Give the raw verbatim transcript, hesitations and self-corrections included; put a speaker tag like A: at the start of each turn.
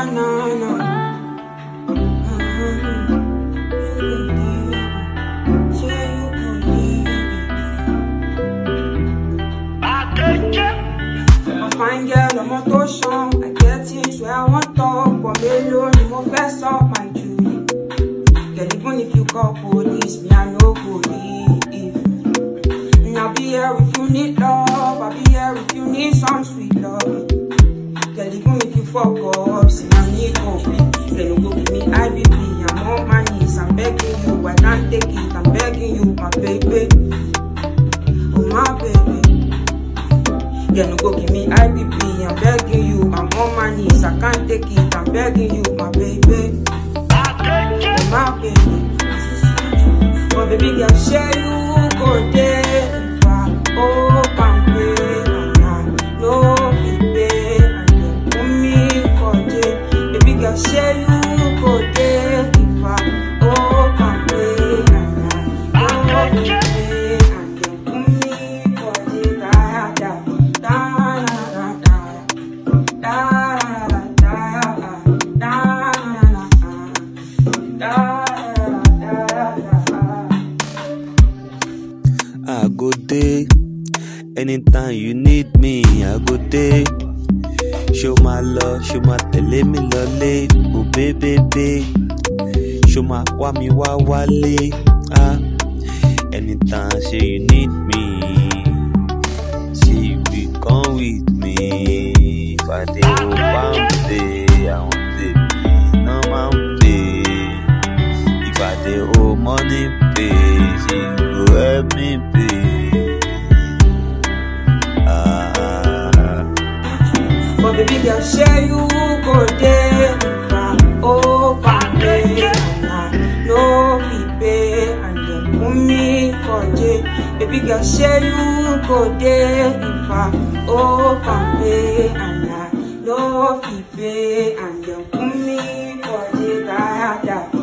A: na na. Fine girl, I'm on touchdown. I get things where I want talk, but me alone, you won't fess up my Julie. Girl, even if you call police, me I no go leave. And I'll be here if you need love. I'll be here if you need some sweet love. Girl, even if you fuck up, see I need hope. Girl, you go give me I B P. I'm on my knees, I'm begging you. I can't take it, I'm begging you, my baby. Oh my baby. Girl, no go give me I B P, I'm begging you. I'm on my knees, I can't take it, I'm begging you, my baby. Oh, my baby. Oh, baby girl, share you go there. If I open pay, and no pay, and then put me for day. Baby girl, share you go there. If I open pay, and no pay, and then put me for day. Da, da.
B: I go there anytime you need me. I go there. Show my love, show my tele me lole. Oh baby, baby. Show my wa mi wa wale. Ah, anytime say you need me, say you come with me. If I dey open day, I want to be no man pay. If I dey owe money pay, say you go help me pay. Ah.
A: But baby girl, share you go there. If I open pay, and I no fit pay, and then put me for jail. Baby girl, share you go there. If I open pay, and I no fit pay, and then put me for jail.